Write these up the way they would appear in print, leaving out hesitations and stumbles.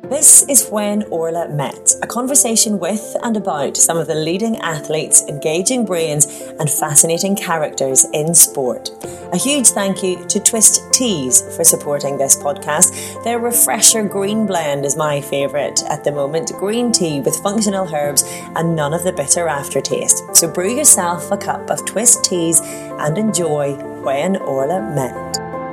This is When Orla Met, a conversation with and about some of the leading athletes, engaging brains and fascinating characters in sport. A huge thank you to Twist Teas for supporting this podcast. Their Refresher Green Blend is my favourite at the moment. Green tea with functional herbs and none of the bitter aftertaste. So brew yourself a cup of Twist Teas and enjoy When Orla Met.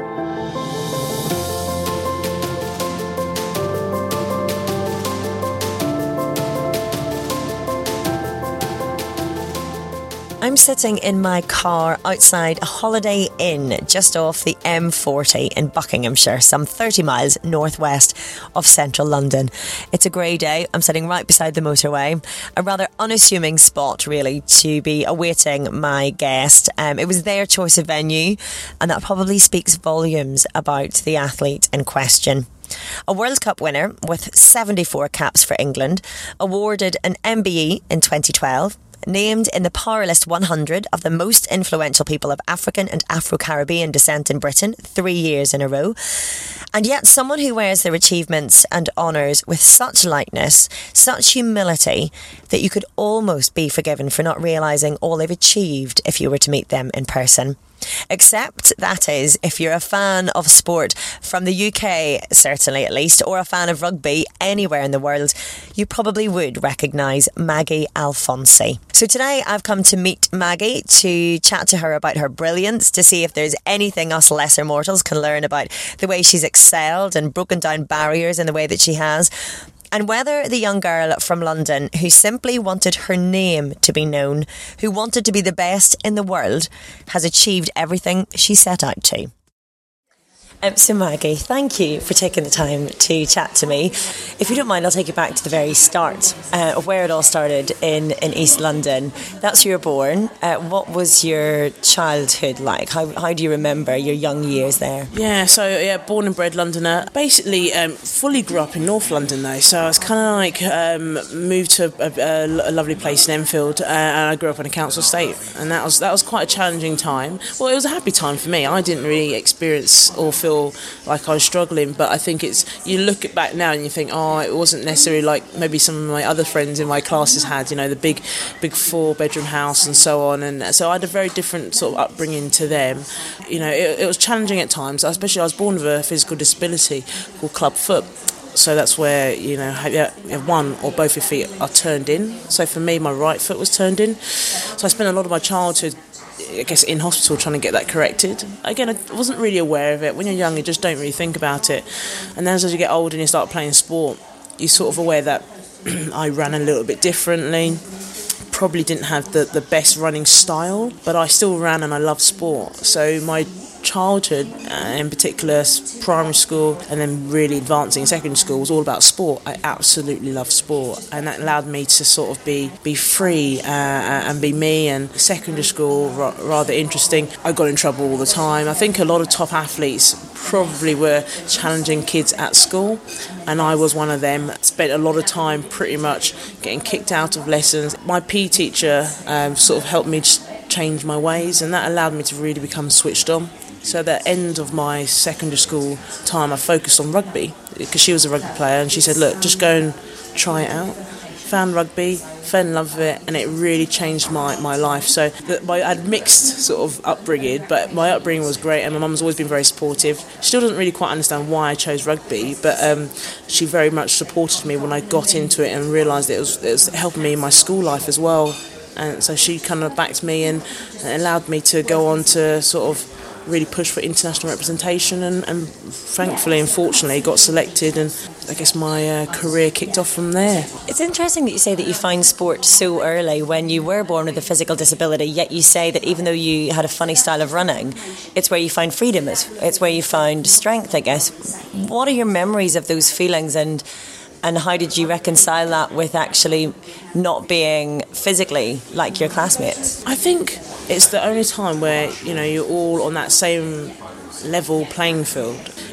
I'm sitting in my car outside a Holiday Inn just off the M40 in Buckinghamshire, some 30 miles northwest of central London. It's a grey day. I'm sitting right beside the motorway, a rather unassuming spot really to be awaiting my guest. It was their choice of venue, and that probably speaks volumes about the athlete in question. A World Cup winner with 74 caps for England, awarded an MBE in 2012, named in the Powerlist 100 of the most influential people of African and Afro-Caribbean descent in Britain 3 years in a row, and yet someone who wears their achievements and honours with such lightness, such humility, that you could almost be forgiven for not realising all they've achieved if you were to meet them in person. Except, that is, if you're a fan of sport from the UK, certainly at least, or a fan of rugby anywhere in the world, you probably would recognise Maggie Alphonsi. So today I've come to meet Maggie, to chat to her about her brilliance, to see if there's anything us lesser mortals can learn about the way she's excelled and broken down barriers in the way that she has, and whether the young girl from London who simply wanted her name to be known, who wanted to be the best in the world, has achieved everything she set out to. So Maggie, thank you for taking the time to chat to me. If you don't mind, I'll take you back to the very start of where it all started in East London. That's where you were born. What was your childhood like? How do you remember your young years there? Born and bred Londoner. Basically, fully grew up in North London though, so I was kind of like moved to a lovely place in Enfield, and I grew up in a council estate, and that was quite a challenging time. Well, it was a happy time for me. I didn't really experience or feel like I was struggling, but I think you look back now and you think, it wasn't necessarily like maybe some of my other friends in my classes had, the big 4-bedroom house and so on, and so I had a very different sort of upbringing to them. It was challenging at times, especially I was born with a physical disability called club foot. So that's where, you have one or both your feet are turned in. So for me, my right foot was turned in. So I spent a lot of my childhood, I guess, in hospital trying to get that corrected. Again, I wasn't really aware of it. When you're young, you just don't really think about it. And then as you get older and you start playing sport, you're sort of aware that I ran a little bit differently. Probably didn't have the best running style, but I still ran and I loved sport. So my childhood, in particular primary school and then really advancing in secondary school, was all about sport. I absolutely loved sport, and that allowed me to sort of be free and be me. And secondary school, rather interesting. I got in trouble all the time. I think a lot of top athletes probably were challenging kids at school, and I was one of them. Spent a lot of time pretty much getting kicked out of lessons. My PE teacher sort of helped me change my ways, and that allowed me to really become switched on. So at the end of my secondary school time, I focused on rugby because she was a rugby player, and she said, look, just go and try it out. Found rugby, fell in love with it, and it really changed my life. So I had mixed sort of upbringing, but my upbringing was great, and my mum's always been very supportive. She still doesn't really quite understand why I chose rugby, but she very much supported me when I got into it and realised it was helping me in my school life as well. And so she kind of backed me and allowed me to go on to sort of really push for international representation, and thankfully and fortunately got selected, and I guess my career kicked off from there. It's interesting that you say that you find sport so early when you were born with a physical disability, yet you say that even though you had a funny style of running, it's where you find freedom, it's where you find strength, I guess. What are your memories of those feelings, and how did you reconcile that with actually not being physically like your classmates? I think it's the only time where, you're all on that same level playing field.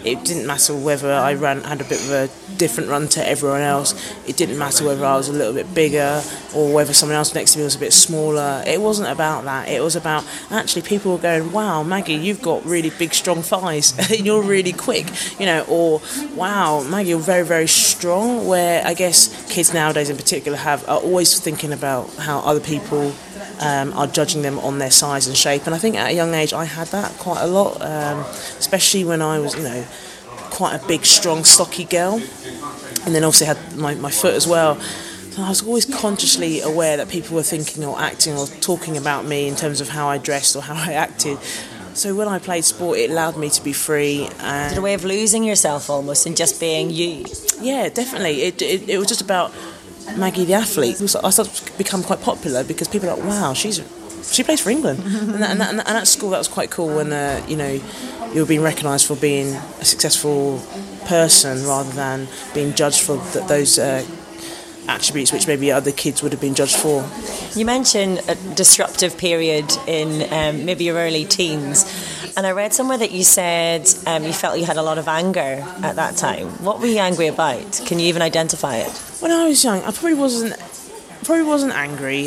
it didn't matter whether I had a bit of a different run to everyone else. It didn't matter whether I was a little bit bigger or whether someone else next to me was a bit smaller. It wasn't about that. It was about actually people were going, wow, Maggie, you've got really big, strong thighs and you're really quick, or wow, Maggie, you're very, very strong, where I guess kids nowadays in particular are always thinking about how other people are judging them on their size and shape. And I think at a young age I had that quite a lot, especially when I was, quite a big, strong, stocky girl. And then obviously had my foot as well. So I was always consciously aware that people were thinking or acting or talking about me in terms of how I dressed or how I acted. So when I played sport, it allowed me to be free. And Is it a way of losing yourself almost and just being you? Yeah, definitely. It was just about Maggie the athlete. I started to become quite popular because people are like, wow, she plays for England. and at school that was quite cool when, you were being recognised for being a successful person rather than being judged for those attributes which maybe other kids would have been judged for. You mentioned a disruptive period in maybe your early teens, and I read somewhere that you said you felt you had a lot of anger at that time. What were you angry about? Can you even identify it? When I was young, I probably wasn't angry.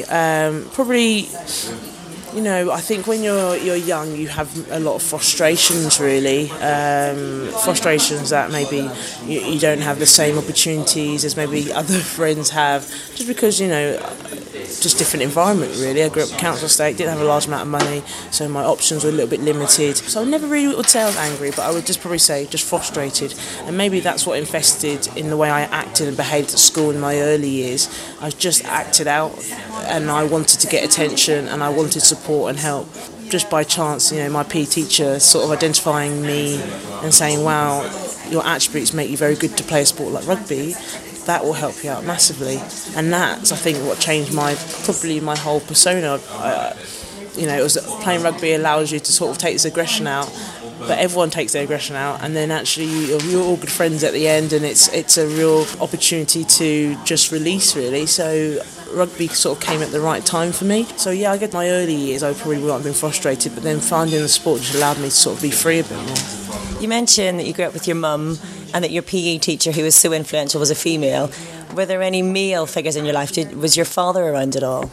I think when you're young, you have a lot of frustrations, really. Frustrations that maybe you don't have the same opportunities as maybe other friends have, just because, just different environment, really. I grew up in council estate, didn't have a large amount of money, so my options were a little bit limited. So I never really would say I was angry, but I would just probably say just frustrated. And maybe that's what infested in the way I acted and behaved at school in my early years. I just acted out, and I wanted to get attention, and I wanted support and help. Just by chance, my PE teacher sort of identifying me and saying, wow, your attributes make you very good to play a sport like rugby, that will help you out massively. And that's, I think, what changed my whole persona. It was playing rugby allows you to sort of take this aggression out, but everyone takes their aggression out, and then actually you're all good friends at the end, and it's a real opportunity to just release, really. So rugby sort of came at the right time for me. So yeah, I get my early years, I probably would not have been frustrated, but then finding the sport just allowed me to sort of be free a bit more. You mentioned that you grew up with your mum and that your PE teacher, who was so influential, was a female. Were there any male figures in your life? Was your father around at all?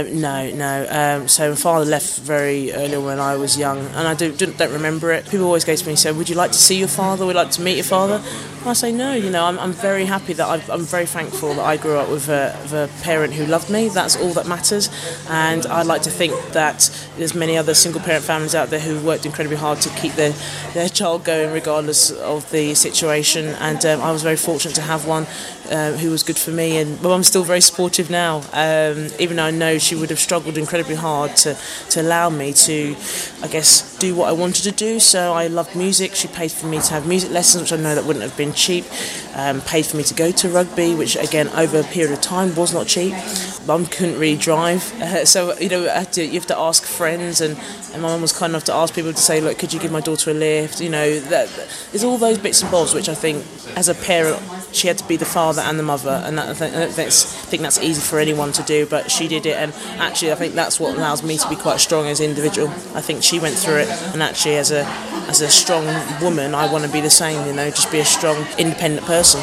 No. So my father left very early when I was young, and I don't remember it. People always go to me and say, would you like to see your father? Would you like to meet your father? And I say no. I'm very happy that I'm very thankful that I grew up with a parent who loved me. That's all that matters. And I'd like to think that there's many other single parent families out there who worked incredibly hard to keep their child going regardless of the situation. And I was very fortunate to have one who was good for me, and my mum's still very supportive now, even though I know she would have struggled incredibly hard to allow me to, I guess, do what I wanted to do. So I loved music. She paid for me to have music lessons, which I know that wouldn't have been cheap. Paid for me to go to rugby, which again over a period of time was not cheap. Mum couldn't really drive, so you have to ask friends, and my mum was kind enough to ask people to say, look, could you give my daughter a lift? There's all those bits and bobs which I think as a parent she had to be the father and the mother, and I think that's easy for anyone to do, but she did it, and actually I think that's what allows me to be quite strong as an individual. I think she went through it, and actually as a strong woman I want to be the same, just be a strong independent person.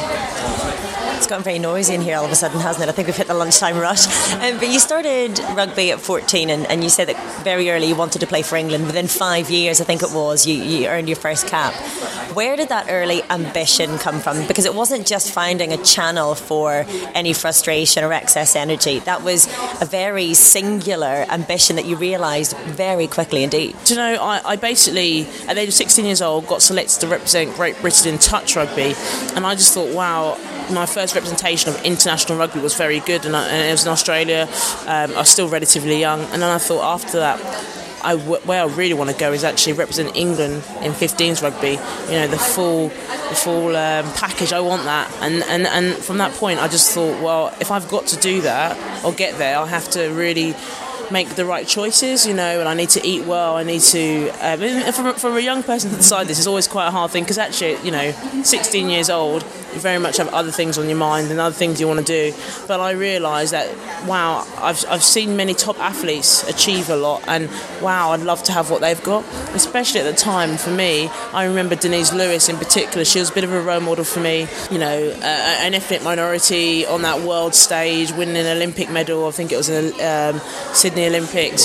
It's gotten very noisy in here all of a sudden, hasn't it? I think we've hit the lunchtime rush. But you started rugby at 14, and you said that very early you wanted to play for England. Within 5 years, I think it was, you earned your first cap. Where did that early ambition come from? Because it wasn't just finding a channel for any frustration or excess energy. That was a very singular ambition that you realised very quickly indeed. Do you know, I basically, at the age of 16 years old, got selected to represent Great Britain in touch rugby, and I just thought, wow, my first representation of international rugby was very good, and it was in Australia. I was still relatively young, and then I thought after that, where I really want to go is actually represent England in 15s rugby. The full package. I want that, and from that point, I just thought, well, if I've got to do that or get there, I'll have to really make the right choices, and I need to eat well. I need to, for a young person to decide this is always quite a hard thing, because actually, 16 years old, you very much have other things on your mind and other things you want to do. But I realised that, wow, I've seen many top athletes achieve a lot, and wow, I'd love to have what they've got, especially at the time. For me, I remember Denise Lewis in particular. She was a bit of a role model for me, an ethnic minority on that world stage, winning an Olympic medal. I think it was Sydney Olympics.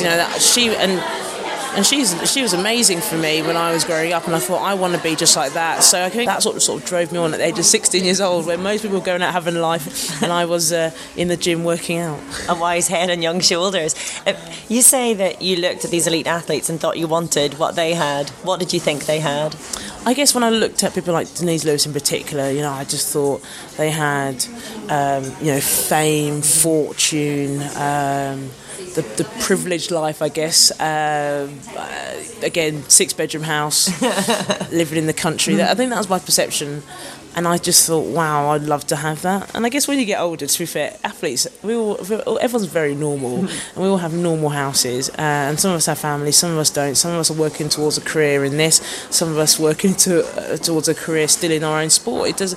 She was amazing for me when I was growing up, and I thought I want to be just like that. So I think that sort of drove me on at the age of 16 years old, where most people were going out having life, and I was in the gym working out. A wise head and young shoulders. You say that you looked at these elite athletes and thought you wanted what they had. What did you think they had? I guess when I looked at people like Denise Lewis in particular, I just thought they had, fame, fortune, the privileged life, I guess. Again, 6-bedroom house, living in the country. I think that was my perception. And I just thought, wow, I'd love to have that. And I guess when you get older, to be fair, athletes, everyone's very normal, and we all have normal houses. And some of us have families, some of us don't. Some of us are working towards a career in this. Some of us working towards a career still in our own sport. It does,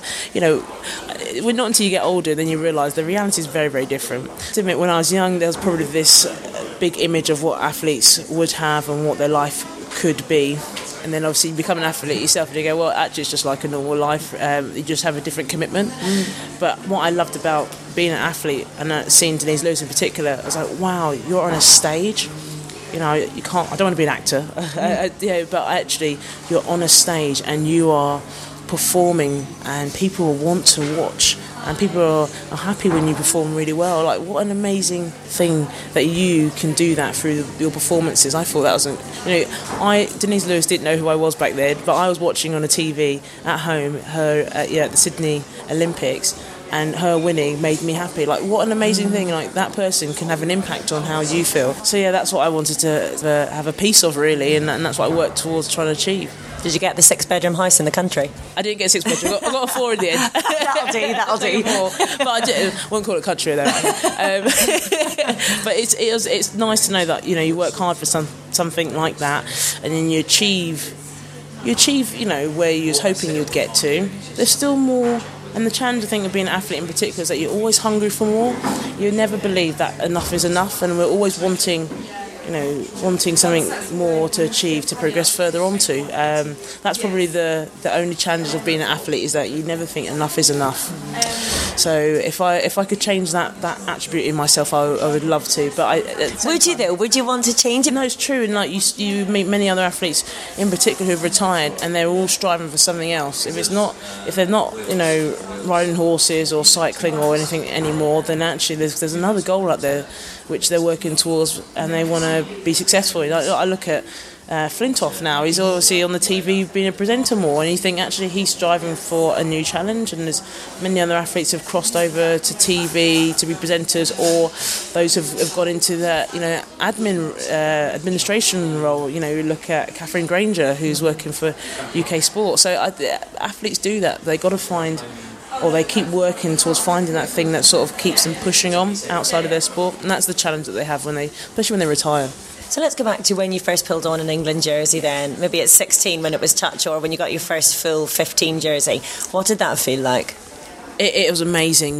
not until you get older then you realise the reality is very, very different. To admit, when I was young, there was probably this big image of what athletes would have and what their life could be. And then obviously you become an athlete yourself and you go, well, actually it's just like a normal life. You just have a different commitment. But what I loved about being an athlete and seeing Denise Lewis in particular, I was like, wow, you're on a stage. You can't. I don't want to be an actor. But actually you're on a stage and you are performing, and people want to watch, and people are happy when you perform really well. Like, what an amazing thing that you can do that through your performances. I thought that was, Denise Lewis didn't know who I was back then, but I was watching on a TV at home her at the Sydney Olympics, and her winning made me happy. Like, what an amazing thing. Like, that person can have an impact on how you feel. So yeah, that's what I wanted to have a piece of, really, and that's what I worked towards trying to achieve. Did you get the 6-bedroom house in the country? I didn't get a 6-bedroom. I got a 4 in the end. That'll do. But I won't call it country though. But it's nice to know that you work hard for something like that, and then you achieve where you was hoping you'd get to. There's still more. And the challenge, I think, of being an athlete in particular is that you're always hungry for more. You never believe that enough is enough, and we're always wanting something more to achieve, to progress further onto. That's probably the only challenge of being an athlete, is that you never think enough is enough. So if I could change that attribute in myself, I would love to. But would you though? Would you want to change it? No, it's true. And like you meet many other athletes in particular who've retired, and they're all striving for something else. If they're not riding horses or cycling or anything anymore, then actually there's another goal out there which they're working towards, and they want to be successful. I look at Flintoff now. He's obviously on the TV being a presenter more, and you think actually he's striving for a new challenge, and there's many other athletes have crossed over to TV to be presenters, or those have got into the administration role. You look at Catherine Granger, who's working for UK Sport. So athletes do that. They got to find, or they keep working towards finding that thing that sort of keeps them pushing on outside of their sport, and that's the challenge that they have especially when they retire. So let's go back to when you first pulled on an England jersey then. Maybe at 16 when it was touch, or when you got your first full 15 jersey. What did that feel like? It was amazing,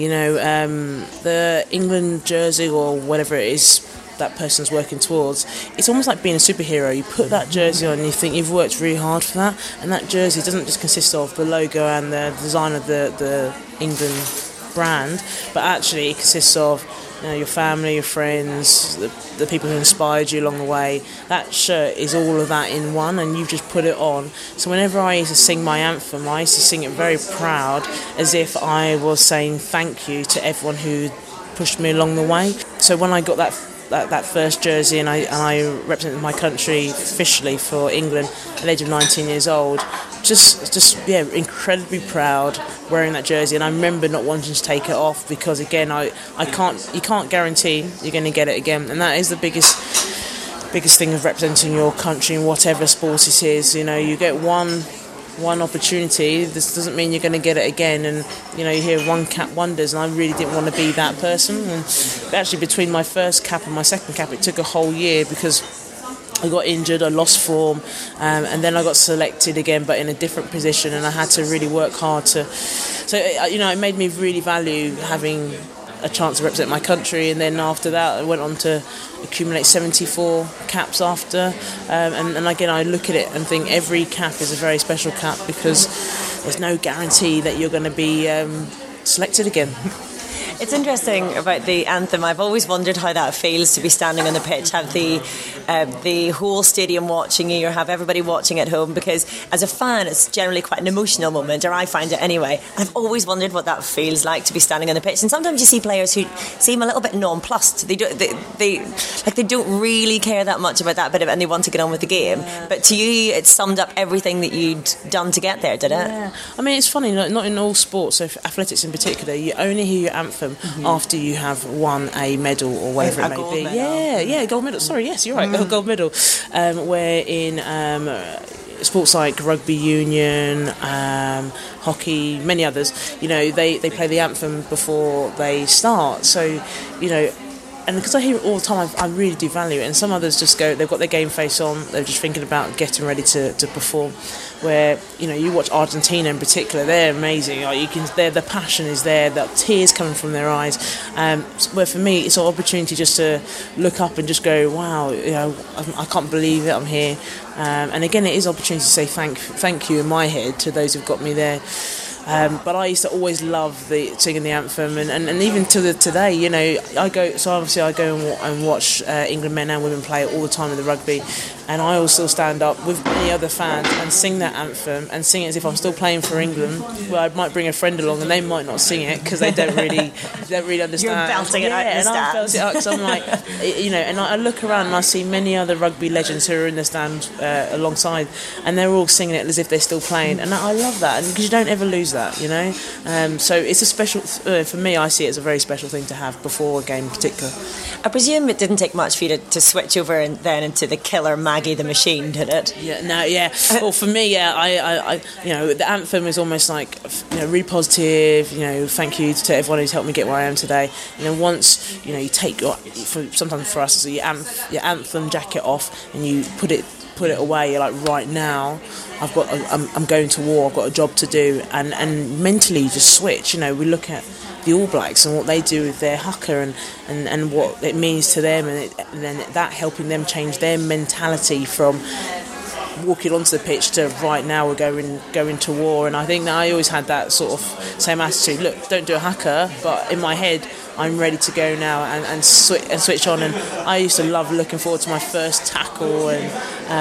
the England jersey or whatever it is that person's working towards, it's almost like being a superhero. You put that jersey on and you think you've worked really hard for that, and that jersey doesn't just consist of the logo and the design of the England brand, but actually it consists of your family, your friends, the people who inspired you along the way. That shirt is all of that in one, and you've just put it on. So whenever I used to sing my anthem, I used to sing it very proud, as if I was saying thank you to everyone who pushed me along the way. So when I got that first jersey and I represented my country officially for England at the age of 19 years old, just incredibly proud wearing that jersey. And I remember not wanting to take it off, because again you can't guarantee you're going to get it again, and that is the biggest thing of representing your country in whatever sport it is. You get one one opportunity, this doesn't mean you're going to get it again. And you hear one cap wonders, and I really didn't want to be that person. And actually, between my first cap and my second cap, it took a whole year because I got injured, I lost form, and then I got selected again, but in a different position, and I had to really work hard to. So it made me really value having a chance to represent my country. And then after that, I went on to accumulate 74 caps after, and again, I look at it and think every cap is a very special cap because there's no guarantee that you're going to be selected again. It's interesting about the anthem. I've always wondered how that feels to be standing on the pitch, have the whole stadium watching you, or have everybody watching at home, because as a fan it's generally quite an emotional moment, or I find it anyway. I've always wondered what that feels like to be standing on the pitch, and sometimes you see players who seem a little bit nonplussed. They don't really care that much about that bit of it, and they want to get on with the game. But to you, it summed up everything that you'd done to get there, did it? Yeah. I mean, it's funny, not in all sports, so for athletics in particular, you only hear your anthem after you have won a medal or whatever it may be. Medal. Yeah, gold medal. Sorry, yes, you're right, gold medal. Where in sports like rugby union, hockey, many others, they play the anthem before they start. So, and because I hear it all the time, I really do value it. And some others just go, they've got their game face on, they're just thinking about getting ready to perform. Where you watch Argentina in particular, they're amazing. The passion is there, the tears coming from their eyes. Where for me, it's an opportunity just to look up and just go, wow, I can't believe it, I'm here. And again, it is an opportunity to say thank you in my head to those who've got me there. But I used to always love singing the anthem, and even to today, I go and watch England men and women play all the time in the rugby, and I will still stand up with many other fans and sing that anthem and sing it as if I'm still playing for England. Well, I might bring a friend along and they might not sing it because they don't really understand. You're belting it out in the stands. I belt it out because I'm like, and I look around and I see many other rugby legends who are in the stand alongside, and they're all singing it as if they're still playing, and I love that, because you don't ever lose that, so it's a special, for me, I see it as a very special thing to have before a game in particular. I presume it didn't take much for you to switch over and then into the killer Maggie the Machine, did it? Well, for me, I the anthem is almost like, really positive, thank you to everyone who's helped me get where I am today. Once you take sometimes for us, your anthem jacket off and you put it away, you're like, right now I'm going to war, I've got a job to do, and mentally you just switch. We look at the All Blacks and what they do with their haka and what it means to them, and then that helping them change their mentality from walking onto the pitch to right now we're going to war. And I think that I always had that sort of same attitude. Look, don't do a haka, but in my head I'm ready to go now and switch on. And I used to love looking forward to my first tackle, and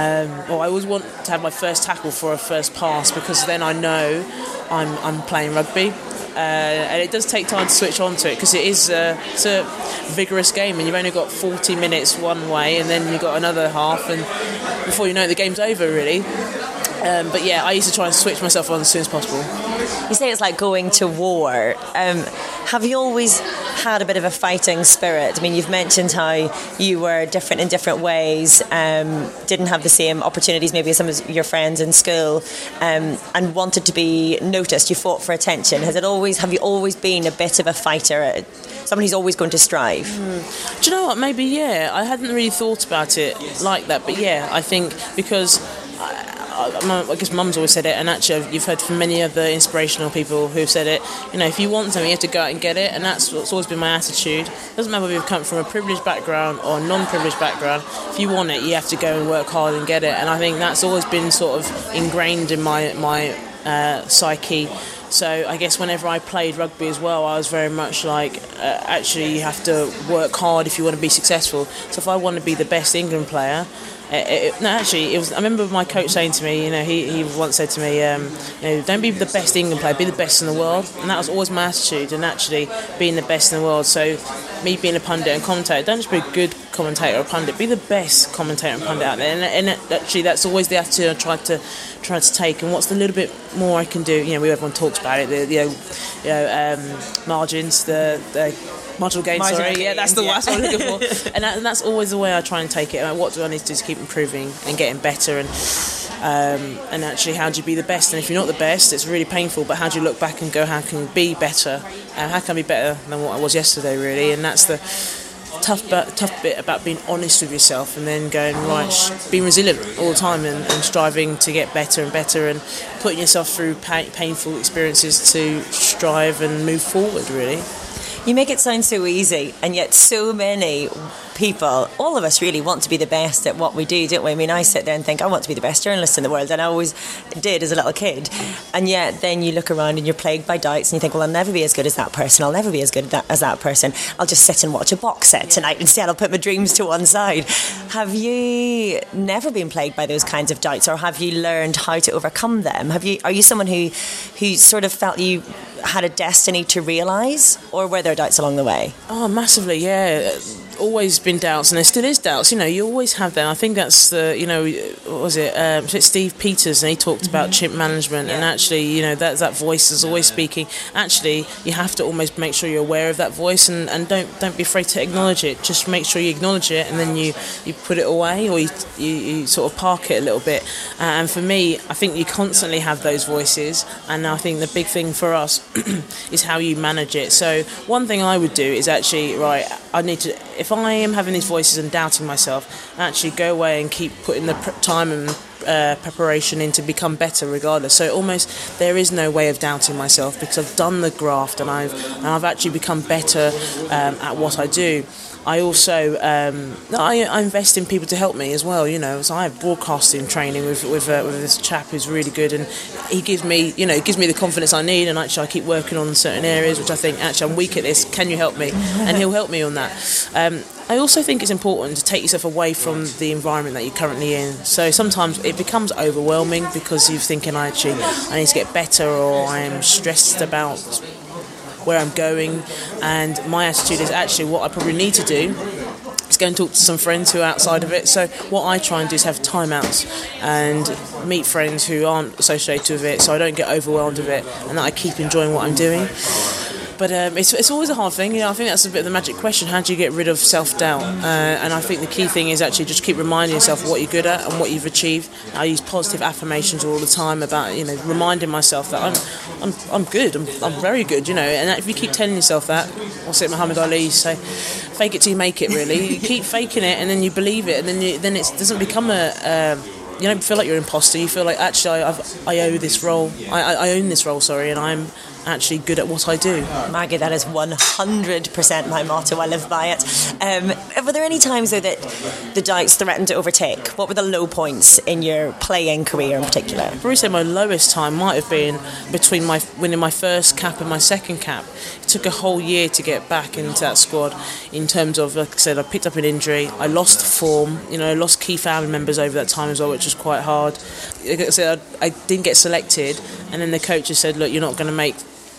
I always want to have my first tackle for a first pass, because then I know I'm playing rugby. And it does take time to switch on to it, because it's a vigorous game, and you've only got 40 minutes one way, and then you've got another half, and before you know it, the game's over, really. But yeah, I used to try and switch myself on as soon as possible. You say it's like going to war. Have you always had a bit of a fighting spirit? I mean, you've mentioned how you were different in different ways, didn't have the same opportunities maybe as some of your friends in school, and wanted to be noticed. You fought for attention. Have you always been a bit of a fighter, someone who's always going to strive? Do you know what? Maybe, yeah. I hadn't really thought about it like that, but yeah, I think because I guess Mum's always said it, and actually you've heard from many other inspirational people who've said it. If you want something, you have to go out and get it, and that's what's always been my attitude. It doesn't matter whether you've come from a privileged background or a non-privileged background. If you want it, you have to go and work hard and get it, and I think that's always been sort of ingrained in my psyche. So I guess whenever I played rugby as well, I was very much like, actually you have to work hard if you want to be successful. So if I want to be the best England player, I remember my coach saying to me, he once said to me, don't be the best England player, be the best in the world. And that was always my attitude, and actually being the best in the world. So me being a pundit and commentator, don't just be a good commentator or pundit, be the best commentator and pundit out there. And actually that's always the attitude I try to take. And what's the little bit more I can do? Everyone talks about it, margins, the marginal gain, that's the what I'm looking for. And that's always the way I try and take it. What do I need to do to keep improving and getting better? And and actually how do you be the best, and if you're not the best it's really painful, but how do you look back and go, how can I be better, and how can I be better than what I was yesterday, really. And that's the tough bit about being honest with yourself, and then going, right, being resilient all the time, and striving to get better and better, and putting yourself through painful experiences to strive and move forward, really. You make it sound so easy, and yet so many people, all of us really want to be the best at what we do, don't we? I mean, I sit there and think, I want to be the best journalist in the world, and I always did as a little kid. And yet then you look around and you're plagued by doubts, and you think, well, I'll never be as good as that person, I'll never be as good as that person, I'll just sit and watch a box set tonight instead, I'll put my dreams to one side. Have you never been plagued by those kinds of doubts, or have you learned how to overcome them? Are you someone who sort of felt you had a destiny to realise, or were there doubts along the way? Oh, massively, yeah. Always been doubts, and there still is doubts. You always have them. I think that's the, what was it? It's Steve Peters, and he talked about chimp management, and actually, that voice is always speaking. Actually, you have to almost make sure you're aware of that voice, and don't be afraid to acknowledge it. Just make sure you acknowledge it, and then you put it away, or you sort of park it a little bit. And for me, I think you constantly have those voices, and I think the big thing for us is how you manage it. So one thing I would do is actually, right, I need to, if I am having these voices and doubting myself, actually go away and keep putting the time and preparation in to become better regardless. So almost there is no way of doubting myself, because I've done the graft, and I've actually become better at what I do. I also I invest in people to help me as well. So I have broadcasting training with this chap who's really good, and he gives me the confidence I need, and actually I keep working on certain areas which I think, actually I'm weak at this, can you help me? And he'll help me on that. I also think it's important to take yourself away from the environment that you're currently in. So sometimes it becomes overwhelming because you're thinking, I need to get better, or I am stressed about where I'm going, and my attitude is actually what I probably need to do is go and talk to some friends who are outside of it. So what I try and do is have timeouts and meet friends who aren't associated with it, so I don't get overwhelmed with it, and that I keep enjoying what I'm doing. But it's always a hard thing. I think that's a bit of the magic question. How do you get rid of self-doubt? And I think the key thing is actually just keep reminding yourself what you're good at and what you've achieved. I use positive affirmations all the time about, reminding myself that I'm good. I'm very good, And if you keep telling yourself that, what's it Muhammad Ali say? Fake it till you make it, really. You keep faking it, and then you believe it, and then it doesn't become you don't feel like you're an imposter. You feel like, actually I owe this role. I own this role, and I'm actually good at what I do. Maggie, that is 100% my motto. I live by it. Were there any times, though, that the doubts threatened to overtake? What were the low points in your playing career in particular? I'd probably say my lowest time might have been between winning my first cap and my second cap. It took a whole year to get back into that squad, in terms of, like I said, I picked up an injury, I lost form, I lost key family members over that time as well, which was quite hard. Like I said, I didn't get selected, and then the coaches said, look, you're not going to make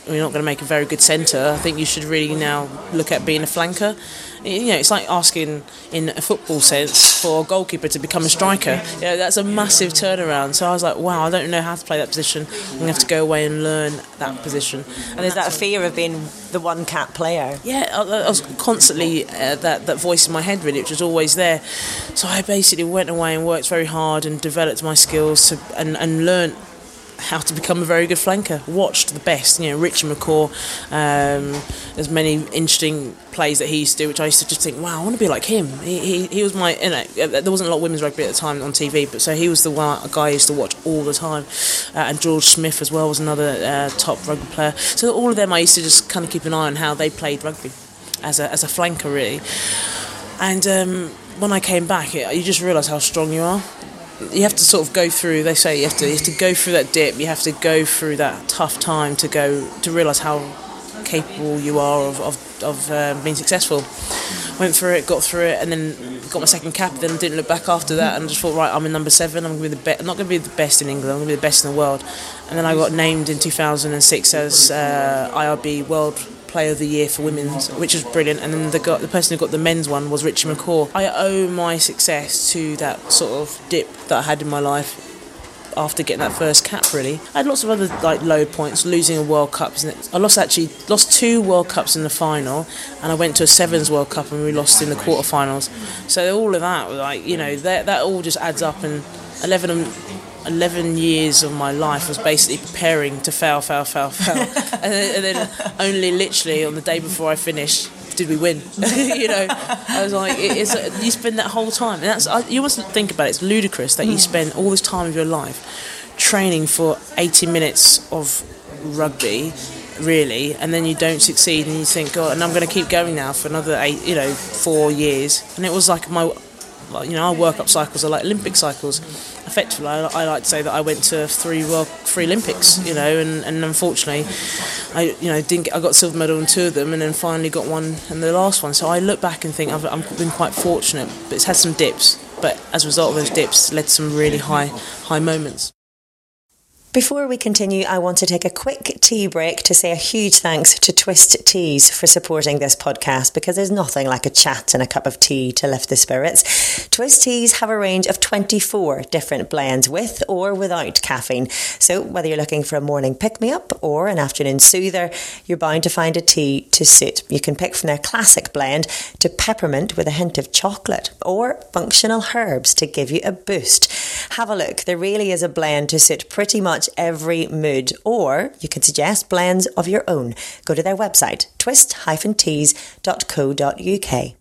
a very good centre. I think you should really now look at being a flanker. It's like asking, in a football sense, for a goalkeeper to become a striker. That's a massive turnaround. So I was like, wow, I don't know how to play that position. I'm going to have to go away and learn that position. And is that a fear of being the one-cap player? Yeah, I was constantly that voice in my head, really, which was always there. So I basically went away and worked very hard and developed my skills and learned how to become a very good flanker. Watched the best, Richie McCaw. There's many interesting plays that he used to do, which I used to just think, wow, I want to be like him. He was my, there wasn't a lot of women's rugby at the time on TV, but so he was the guy I used to watch all the time. And George Smith as well was another top rugby player. So all of them I used to just kind of keep an eye on how they played rugby as a flanker, really. And when I came back, you just realise how strong you are. You have to sort of go through, they say you have to go through that dip, you have to go through that tough time to realise how capable you are of being successful. Went through it, got through it, and then got my second cap, then didn't look back after that, and just thought, right, I'm in number 7, I'm going to be I'm not going to be the best in England, I'm going to be the best in the world. And then I got named in 2006 as IRB World Player of the Year for women's, which was brilliant. And then the person who got the men's one was Richie McCaw. I owe my success to that sort of dip that I had in my life after getting that first cap, really. I had lots of other low points, losing a World Cup. I lost 2 World Cups in the final, and I went to a Sevens World Cup and we lost in the quarterfinals. So all of that, that all just adds up, and 11 11 years of my life was basically preparing to fail. and then only literally on the day before I finished did we win. I was like, you spend that whole time, and you must think about it. It's ludicrous that you spend all this time of your life training for 80 minutes of rugby, really, and then you don't succeed, and you think, God, and I'm going to keep going now for another 4 years. And it was like our workup cycles are like Olympic cycles. Effectively, I like to say that I went to three Olympics, and unfortunately, I got a silver medal in 2 of them, and then finally got one in the last one. So I look back and think I've been quite fortunate, but it's had some dips. But as a result of those dips, led to some really high moments. Before we continue, I want to take a quick tea break to say a huge thanks to Twist Teas for supporting this podcast, because there's nothing like a chat and a cup of tea to lift the spirits. Twist Teas have a range of 24 different blends with or without caffeine. So whether you're looking for a morning pick-me-up or an afternoon soother, you're bound to find a tea to suit. You can pick from their classic blend to peppermint with a hint of chocolate, or functional herbs to give you a boost. Have a look. There really is a blend to suit pretty much every mood, or you can suggest blends of your own. Go to their website, twist-teas.co.uk.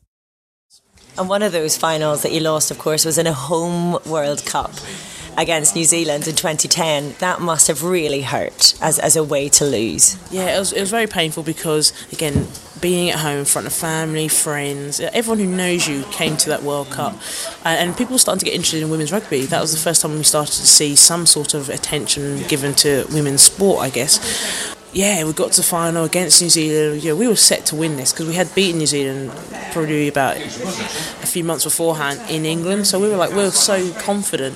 And one of those finals that you lost, of course, was in a home World Cup against New Zealand in 2010. That must have really hurt as a way to lose. Yeah, it was very painful because, again, being at home in front of family, friends, everyone who knows you came to that World Cup, and people were starting to get interested in women's rugby. That was the first time we started to see some sort of attention given to women's sport, I guess. Yeah, we got to the final against New Zealand. We were set to win this because we had beaten New Zealand probably about a few months beforehand in England, so we were so confident.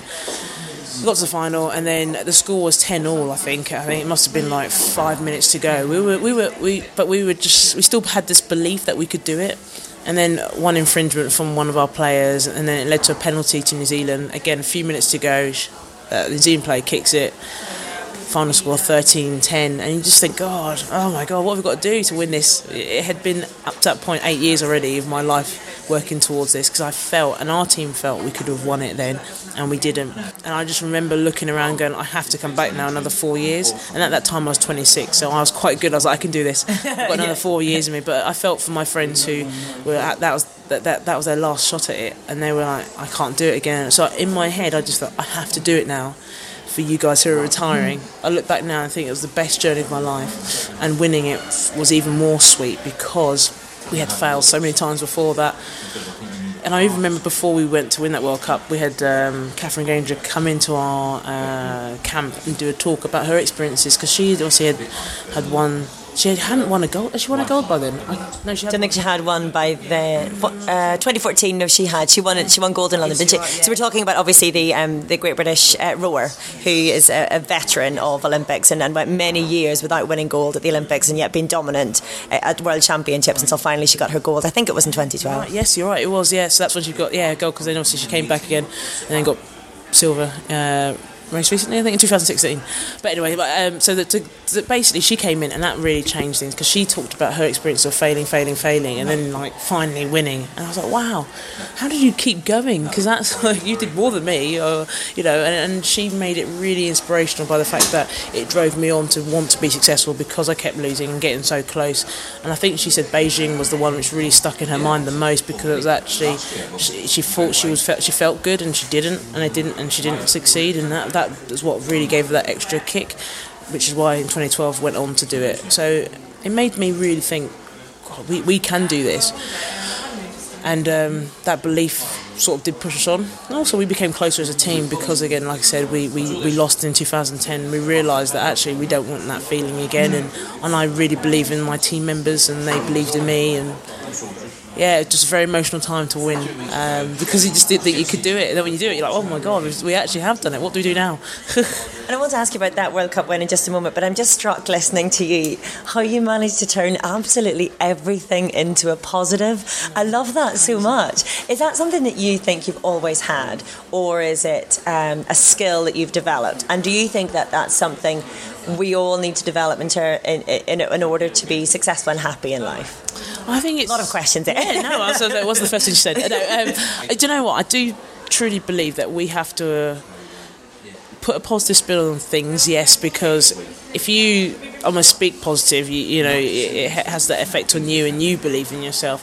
We got to the final, and then the score was 10-all. I think it must have been like 5 minutes to go. We still had this belief that we could do it. And then one infringement from one of our players, and then it led to a penalty to New Zealand. Again, a few minutes to go. The New Zealand player kicks it. Final score 13-10, and you just think, oh my God, what have we got to do to win this? It had been up to that point 8 years already of my life working towards this, because I felt, and our team felt, we could have won it then, and we didn't. And I just remember looking around going, I have to come back now another 4 years. And at that time I was 26, so I was quite good. I was like, I can do this. I've got another 4 years in me. But I felt for my friends who were that was their last shot at it, and they were like, I can't do it again. So in my head I just thought, I have to do it now for you guys who are retiring. I look back now and think it was the best journey of my life, and winning it was even more sweet because we had failed so many times before that. And I even remember before we went to win that World Cup, we had Catherine Grainger come into our camp and do a talk about her experiences, because she obviously had won. She hadn't won a gold. Had she won a gold by then? No, she hadn't. I don't think she had one by the 2014. No, she had. She won gold in London, didn't she? Right, yeah. So we're talking about obviously the Great British rower, who is a veteran of Olympics and went many years without winning gold at the Olympics, and yet being dominant at World Championships until finally she got her gold. I think it was in 2012. Right, yes, you're right. It was. Yeah, so that's when she got gold, because then obviously she came back again and then got silver. Most recently, I think in 2016. But anyway, so that basically she came in, and that really changed things, because she talked about her experience of failing, and then finally winning. And I was like, wow, how did you keep going? Because that's you did more than me, and she made it really inspirational by the fact that it drove me on to want to be successful, because I kept losing and getting so close. And I think she said Beijing was the one which really stuck in her mind the most, because it was actually she thought she felt good, and she didn't, and she didn't succeed, and that is what really gave her that extra kick, which is why in 2012 went on to do it. So it made me really think, God, we can do this, and that belief sort of did push us on. And also we became closer as a team, because again, like I said, we lost in 2010. We realised that actually we don't want that feeling again, and I really believe in my team members, and they believed in me, and yeah, just a very emotional time to win, because you just didn't think you could do it. And then when you do it, you're like, oh my God, we actually have done it. What do we do now? And I want to ask you about that World Cup win in just a moment, but I'm just struck listening to you, how you managed to turn absolutely everything into a positive. I love that so much. Is that something that you think you've always had, or is it a skill that you've developed? And do you think that that's something we all need to develop in order to be successful and happy in life? I think it's a lot of questions there. Yeah, no, that was the first thing you said. No, do you know what? I do truly believe that we have to put a positive spin on things, yes, because if you almost speak positive, you know, it has that effect on you and you believe in yourself.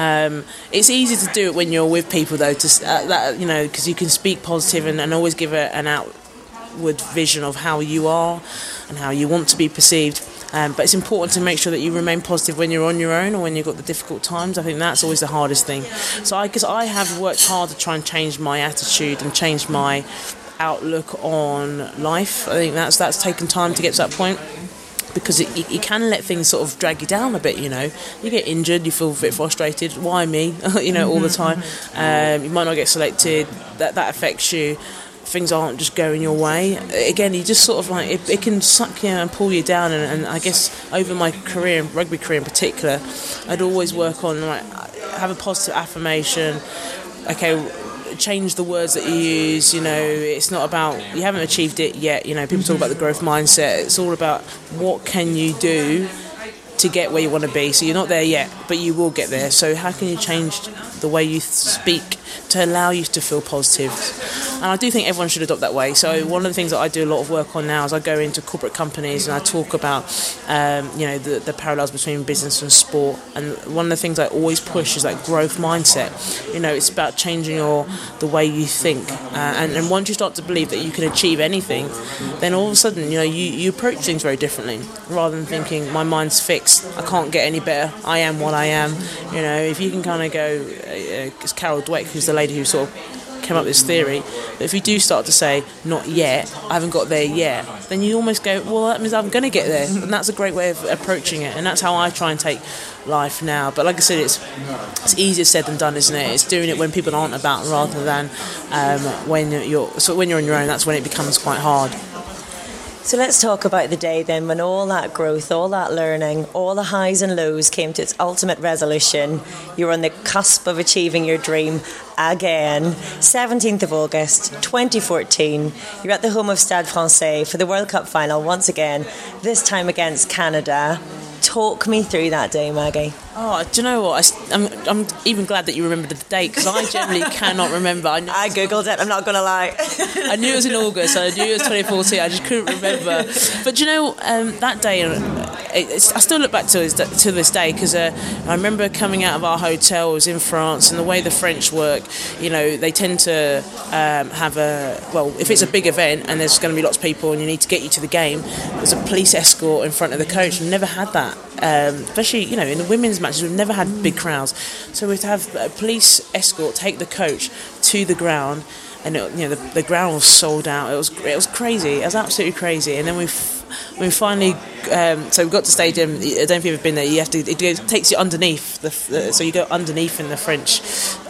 It's easy to do it when you're with people, though, you know, because you can speak positive and always give an outward vision of how you are and how you want to be perceived. But it's important to make sure that you remain positive when you're on your own or when you've got the difficult times. I think that's always the hardest thing. So I guess I have worked hard to try and change my attitude and change my outlook on life. I think that's taken time to get to that point, because you can let things sort of drag you down a bit, you know. You get injured, you feel a bit frustrated. Why me? You know, all the time. You might not get selected. That affects you. Things aren't just going your way. Again, you just sort of like, it can suck you and pull you down. And I guess over my career, rugby career in particular, I'd always work on, like, have a positive affirmation. Okay, change the words that you use. You know, it's not about, you haven't achieved it yet. You know, people talk about the growth mindset. It's all about what can you do to get where you want to be. So you're not there yet, but you will get there. So how can you change the way you speak to allow you to feel positive? And I do think everyone should adopt that way. So one of the things that I do a lot of work on now is I go into corporate companies and I talk about you know, the parallels between business and sport. And one of the things I always push is that growth mindset. You know, it's about changing the way you think. And once you start to believe that you can achieve anything, then all of a sudden, you know, you approach things very differently, rather than thinking my mind's fixed, I can't get any better, I am what I am. You know, if you can kind of go, it's Carol Dweck, who's the lady who sort of came up with this theory, that if you do start to say, not yet, I haven't got there yet, then you almost go, well, that means I'm going to get there. And that's a great way of approaching it. And that's how I try and take life now. But like I said, it's easier said than done, isn't it? It's doing it when people aren't about, rather than when you're on your own. That's when it becomes quite hard. So let's talk about the day then when all that growth, all that learning, all the highs and lows came to its ultimate resolution. You were on the cusp of achieving your dream again. 17th of August 2014, you're at the home of Stade Francais for the World Cup final once again, this time against Canada. Talk me through that day, Maggie. Oh, do you know what? I'm even glad that you remembered the date, because I generally cannot remember. I googled it, I'm not going to lie. I knew it was in August, I knew it was 2014, I just couldn't remember. But do you know, that day, I still look back to this day, because I remember coming out of our hotel, I was in France, and the way the French work, you know, they tend to have if it's a big event and there's going to be lots of people and you need to get you to the game, there's a police escort in front of the coach. We've never had that, especially, you know, in the women's matches, we've never had big crowds. So we have to have a police escort take the coach to the ground, and you know, the ground was sold out. It was crazy. It was absolutely crazy. And then we finally, so we got to stadium. I don't know if you've ever been there. You have to. It takes you underneath so you go underneath in the French,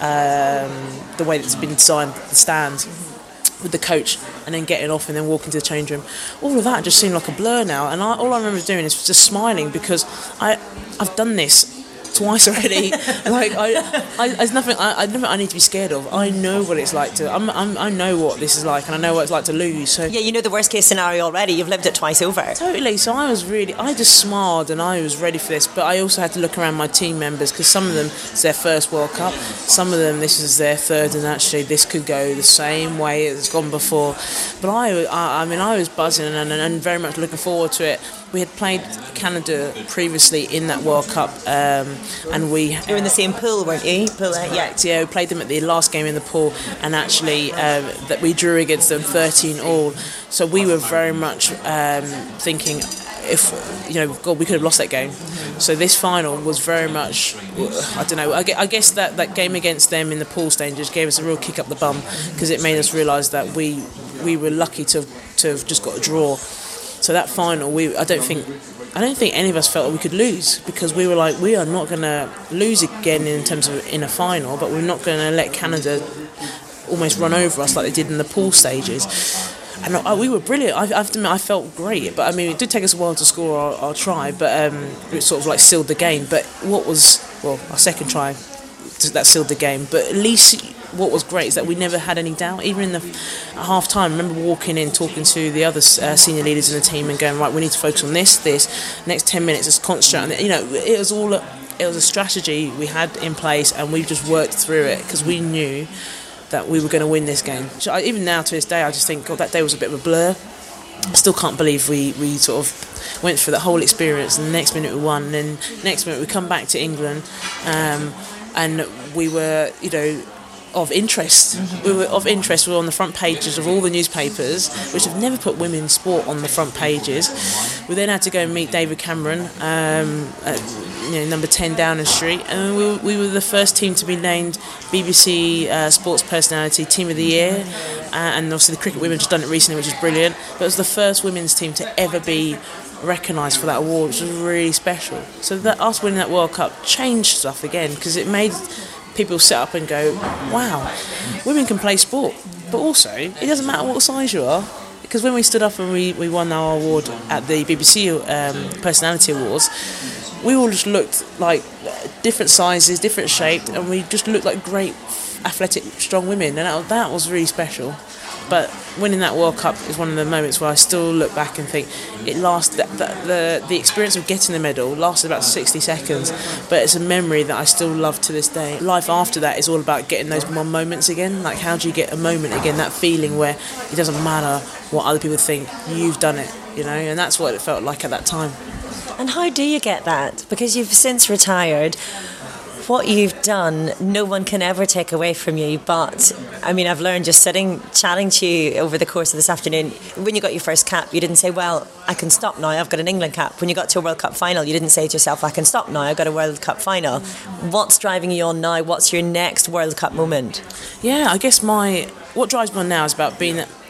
the way that's been designed, the stands, with the coach, and then getting off and then walking to the change room. All of that just seemed like a blur now. And all I remember doing is just smiling, because I've done this twice already. Like there's nothing I need to be scared of. I know what it's like to. I know what this is like, and I know what it's like to lose. So yeah, you know the worst case scenario already. You've lived it twice over. Totally. So I just smiled, and I was ready for this. But I also had to look around my team members, because some of them it's their first World Cup, some of them this is their third, and actually this could go the same way as it's gone before. But I was buzzing and very much looking forward to it. We had played Canada previously in that World Cup, and we were in the same pool, weren't you? Pool A, yeah. Yeah, we played them at the last game in the pool, and actually that we drew against them 13-all. So we were very much thinking, if you know, God, we could have lost that game. So this final was very much, I don't know. I guess that game against them in the pool stage just gave us a real kick up the bum, because it made us realise that we were lucky to have just got a draw. So that final, I don't think any of us felt we could lose, because we were like, we are not going to lose again in terms of in a final, but we're not going to let Canada almost run over us like they did in the pool stages. And we were brilliant. I have to admit, I felt great. But I mean, it did take us a while to score our try, but it sort of like sealed the game. But our second try, that sealed the game. But at least what was great is that we never had any doubt, even in the half time. I remember walking in, talking to the other senior leaders in the team, and going, right, we need to focus on this. Next 10 minutes, let's concentrate. And you know, it was a strategy we had in place, and we just worked through it, because we knew that we were going to win this game. Even now, to this day, I just think, God, that day was a bit of a blur. I still can't believe we sort of went through the whole experience, and the next minute we won, and then next minute we come back to England, and we were, of interest. We were of interest. We were on the front pages of all the newspapers, which have never put women's sport on the front pages. We then had to go and meet David Cameron, number 10 Downing Street, and we were the first team to be named BBC Sports Personality Team of the Year, and obviously the cricket women just done it recently, which is brilliant. But it was the first women's team to ever be recognised for that award, which was really special. So that us winning that World Cup changed stuff again, because it made people sit up and go, wow, women can play sport. But also, it doesn't matter what size you are, because when we stood up and we won our award at the BBC Personality Awards, we all just looked like different sizes, different shapes, and we just looked like great, athletic, strong women, and that was really special. But winning that World Cup is one of the moments where I still look back and think it lasted. The experience of getting the medal lasted about 60 seconds, but it's a memory that I still love to this day. Life after that is all about getting those moments again. Like, how do you get a moment again? That feeling where it doesn't matter what other people think, you've done it, and that's what it felt like at that time. And how do you get that? Because you've since retired. What you've done, no one can ever take away from you. But, I've learned just chatting to you over the course of this afternoon, when you got your first cap, you didn't say, well, I can stop now, I've got an England cap. When you got to a World Cup final, you didn't say to yourself, I can stop now, I've got a World Cup final. What's driving you on now? What's your next World Cup moment? Yeah, I guess what drives me on now is about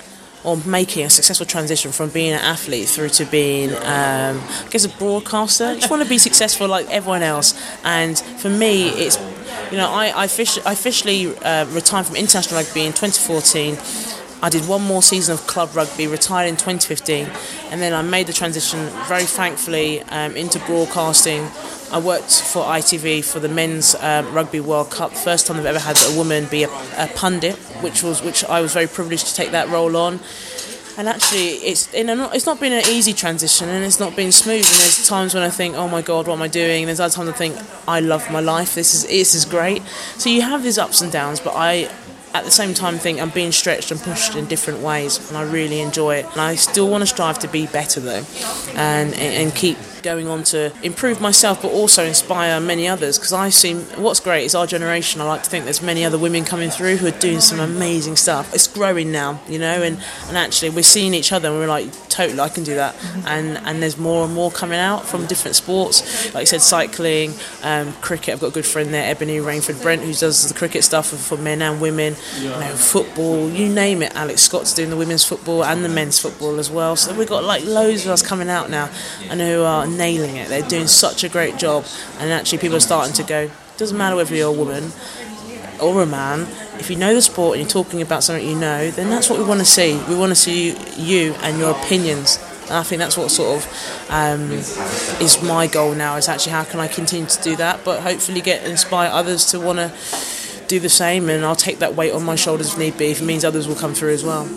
making a successful transition from being an athlete through to being, a broadcaster. I just want to be successful like everyone else. And for me, it's, I officially retired from international rugby in 2014. I did one more season of club rugby, retired in 2015, and then I made the transition, very thankfully, into broadcasting. I worked for ITV for the Men's Rugby World Cup, first time I've ever had a woman be a pundit, which I was very privileged to take that role on. And actually, it's not been an easy transition, and it's not been smooth. And there's times when I think, oh my God, what am I doing? And there's other times I think, I love my life. This is great. So you have these ups and downs, but I, at the same time, think I'm being stretched and pushed in different ways, and I really enjoy it. And I still want to strive to be better, though, and keep going on to improve myself, but also inspire many others, because I've seen what's great is our generation. I like to think there's many other women coming through who are doing some amazing stuff. It's growing now, and actually we're seeing each other and we're like, totally, I can do that. And there's more and more coming out from different sports, like you said, cycling, cricket. I've got a good friend there, Ebony Rainford Brent, who does the cricket stuff for men and women. Football, you name it. Alex Scott's doing the women's football and the men's football as well. So we've got like loads of us coming out now, and who are nailing it. They're doing such a great job, and actually people are starting to go, doesn't matter whether you're a woman or a man, if you know the sport and you're talking about something then that's what we want to see. We want to see you and your opinions. And I think that's what sort of is my goal now, is actually how can I continue to do that, but hopefully inspire others to want to do the same, and I'll take that weight on my shoulders if need be, if it means others will come through as well.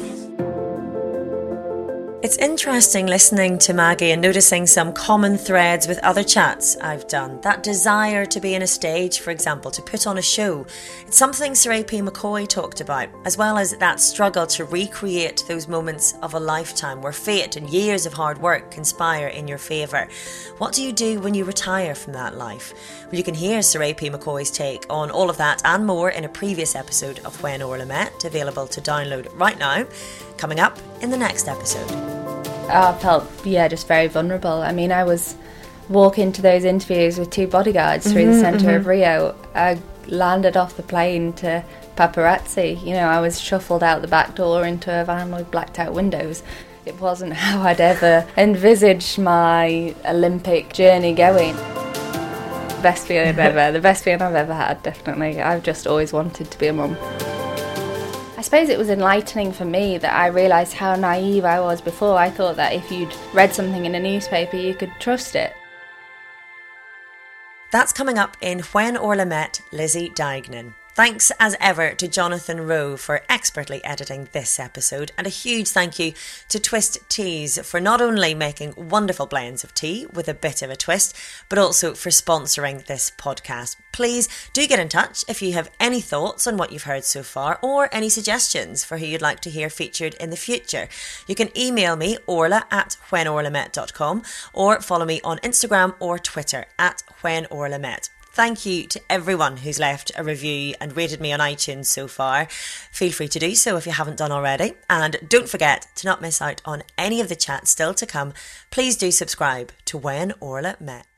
It's interesting listening to Maggie and noticing some common threads with other chats I've done. That desire to be on a stage, for example, to put on a show. It's something Sir A.P. McCoy talked about, as well as that struggle to recreate those moments of a lifetime where fate and years of hard work conspire in your favour. What do you do when you retire from that life? Well, you can hear Sir A.P. McCoy's take on all of that and more in a previous episode of When Orla Met, available to download right now, coming up in the next episode. I felt, just very vulnerable. I was walking to those interviews with two bodyguards through the centre of Rio. I landed off the plane to paparazzi. I was shuffled out the back door into a van with blacked out windows. It wasn't how I'd ever envisaged my Olympic journey going. Best feeling ever, the best feeling I've ever had, definitely. I've just always wanted to be a mum. I suppose it was enlightening for me that I realised how naive I was before. I thought that if you'd read something in a newspaper, you could trust it. That's coming up in When Orla Met, Lizzie Deignan. Thanks as ever to Jonathan Rowe for expertly editing this episode, and a huge thank you to Twist Teas for not only making wonderful blends of tea with a bit of a twist, but also for sponsoring this podcast. Please do get in touch if you have any thoughts on what you've heard so far, or any suggestions for who you'd like to hear featured in the future. You can email me, orla@whenorlamet.com, or follow me on Instagram or Twitter @whenorlamet. Thank you to everyone who's left a review and rated me on iTunes so far. Feel free to do so if you haven't done already. And don't forget to not miss out on any of the chats still to come. Please do subscribe to When Orla Met.